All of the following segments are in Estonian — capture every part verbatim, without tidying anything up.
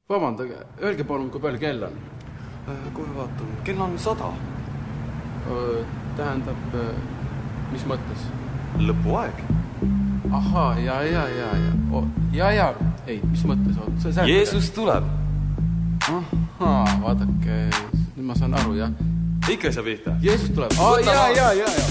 Vabandage, öelge palun, kui palju kell on? Kohe vaatan. Kell on sada. Tähendab, mis mõttes? Lõpuaeg. Ahaa, ja, ja, ja, ja. O, ja, ja. Ei, mis mõttes? O, Jeesus tuleb. Ahaa, vaadake. Nüüd ma saan aru, jah. Ikka sa pihta. Jeesus tuleb. Aa, ja, ja, ja, ja.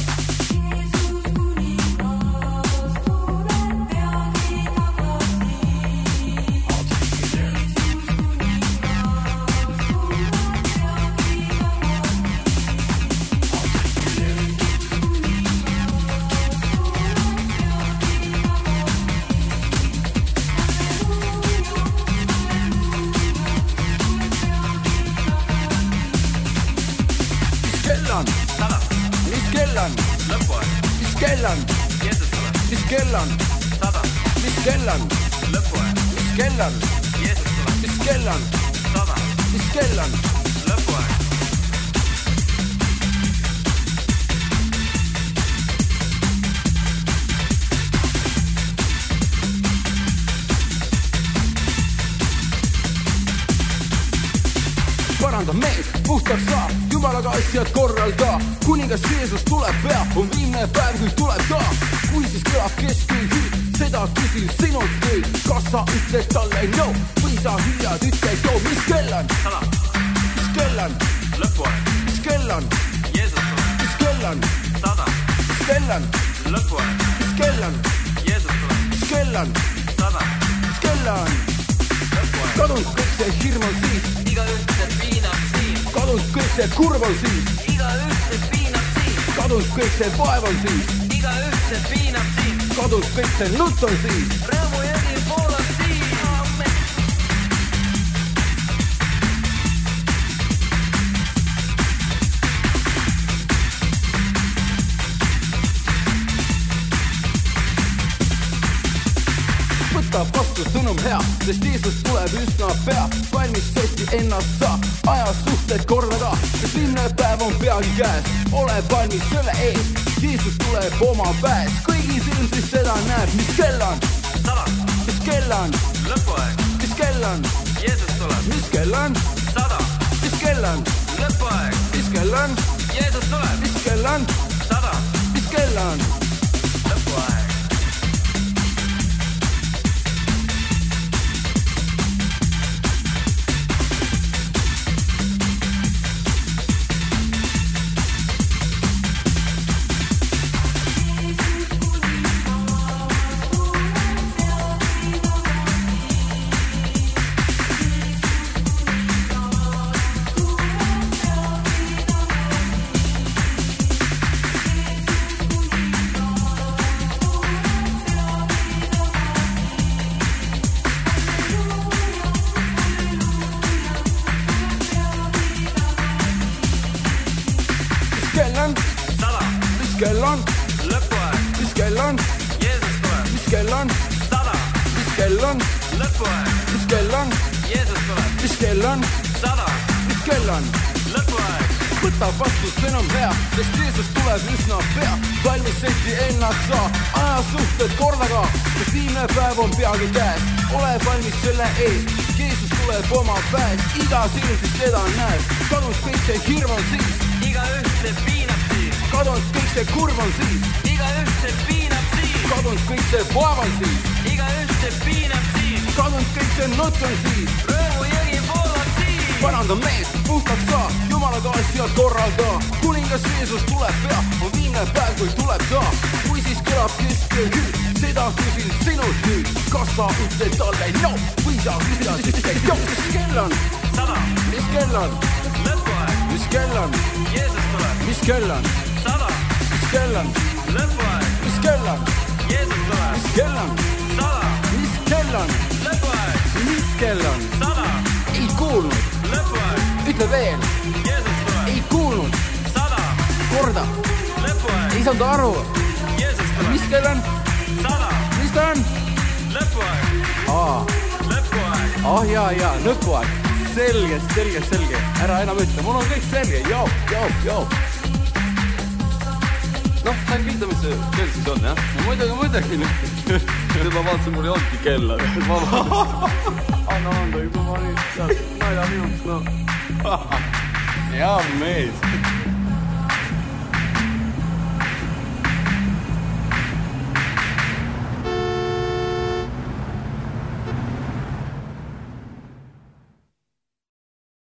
Mis kell on? Lõpuaeg. Mis kell on? Jeesus tuleb. Mis kell on? Sada. Mis kell on? Lõpuaeg. Mis kell on? Jeesus tuleb. Mis kell on? Sada. Mis kell on? Lõpuaeg. Paranda mees, puhtaks saa, Jumalaga asjad korralda. Kuningas Jeesus tuleb pea, on viimne päev, kui tuleb ta. Kui siis kõlab keskel hüüd, seda küsin sinult nüüd. Kas sa ütled talle no, või sa hüüad ütled jo, mis kell on? Sada. Mis kell on? Lõpuaeg. Mis kell on? Jeesus tuleb. Mis kell on? Sada. Mis kell on? Lõpuaeg. Mis kell on? Jeesus tuleb. Mis kell on? Sada. Mis kell on? Lõpuaeg. Kadunud kõik see hirm on siis. Igaüht see piinab siin. Kadunud kõik see kurb on siis. Igaüht see piinab siin. Kadunud kõik see vaev on siis. Igaüht see piinab siin. Kadunud kõik see nutt on siis. Rõõmu jõgi poolab siin. Amen. Võta vastu sõnum hea, sest Jeesus tuleb üsna pea. Valmis sesti ennast sa, aja suhted korraga. Sest viimne päev on peagi käes, ole valmis selle ees. Jeesus tuleb oma väes, kõigi silm siis seda näeb. Mis kell on? Sada. Mis kell on? Lõpuaeg. Mis kell on? Jeesus tuleb. Mis kell on? Sada. Mis kell on? Lõpuaeg. Mis kell on? Jeesus tuleb. Mis kell on? Sada. Mis kell on? Lõpuaeg. Sada. Mis kell on? Lõpuaeg. Mis kell on? Jeesus tuleb. Mis kell on? Sada. Mis kell on? Lõpuaeg. Mis kell on? Jeesus tuleb. Mis kell on? Sada. Mis kell on? Lõpuaeg. Võta vastu sõnum hea, sest Jeesus tuleb üsna pea. Valmis sesti ennast sa, aja suhted kordaga. Sest viimne päev on peagi käes, ole valmis selle ees. Jeesus tuleb oma väes, iga silm siis teda näeb. Kadunud kõik see hirm on siis. Igaüht see piinab siin. Kadunud kõik see kurv on siis. Igaüht see piinab siin. Kadunud kõik see vaev on siis. Igaüht see piinab siin. Kadunud kõik see nutt on siis. Rõõmu jõgi voolab siin. Paranda mees, puhtaks sa, Jumalaga asjad korralda. Kuningas Jeesus tuleb pea, on viimne päev, kui tuleb ta. Kui siis kõlab keskel hüüd, seda küsin sinult nüüd. Kas sa ütled talle no, või sa ütled ütled jo. Mis kell on? Sada. Mis kell on? Lõpuaeg. Mis kell on? Jeesus tuleb. Mis kell on? Sada. Mis kell on? Lõpuaeg. Mis kell on? Jeesus tuleb. Mis kell on? Sada. Mis kell on? Lõpuaeg. Mis kell on? Sada. Ei kuulnud. Lõpuaeg. Ütle veel. Jeesus tuleb. Ei kuulnud. Sada. Korda. Lõpuaeg. Ei saanud aru. Jeesus tuleb. Mis kell on? Sada. Mis ta on? Lõpuaeg. Aa. Lõpuaeg. Ah jaa, jaa, lõpuaeg. Selge, selge, selge. Ära enam ütle, mul on kõik selge. Joo, joo, joo. Noh, sain pihta, mis see kell siis on, jah? No muidugi, muidugi. Ma vaatasin, mul ei olnudki kella. Anna anda, juba ma olin. ja minuks, no. Hea mees.